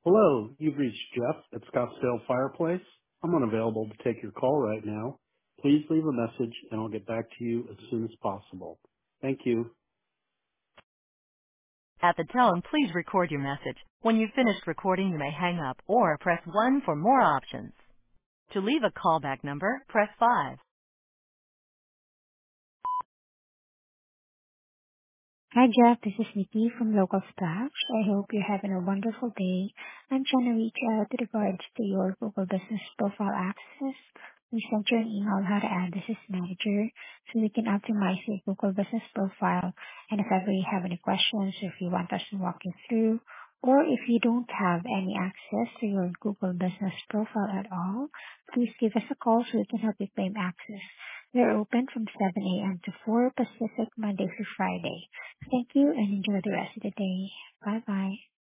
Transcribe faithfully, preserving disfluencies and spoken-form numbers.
Hello, you've reached Jeff at Scottsdale Fireplace. I'm unavailable to take your call right now. Please leave a message and I'll get back to you as soon as possible. Thank you. At the tone, please record your message. When you've finished recording, you may hang up or press one for more options. To leave a callback number, press five. Hi, Jeff. This is Nikki from Local Splash. I hope you're having a wonderful day. I'm trying to reach out with regards to your Google Business Profile access. We sent you an email on how to add this as manager so we can optimize your Google Business Profile. And if ever you have any questions, if you want us to walk you through, or if you don't have any access to your Google Business Profile at all, please give us a call so we can help you claim access. We're open from seven a.m. to four Pacific, Monday through Friday. Thank you and enjoy the rest of the day. Bye bye.